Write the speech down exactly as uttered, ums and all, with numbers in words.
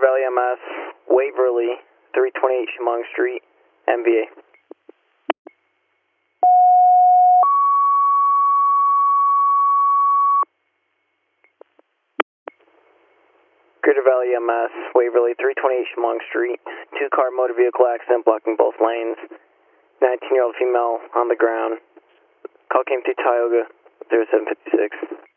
Valley M S, Waverly, three twenty-eight Chemung Street, M V A. Greater Valley M S, Waverly, three twenty-eight Chemung Street, two-car motor vehicle accident blocking both lanes, nineteen-year-old female on the ground. Call came through Tioga, zero seven five six.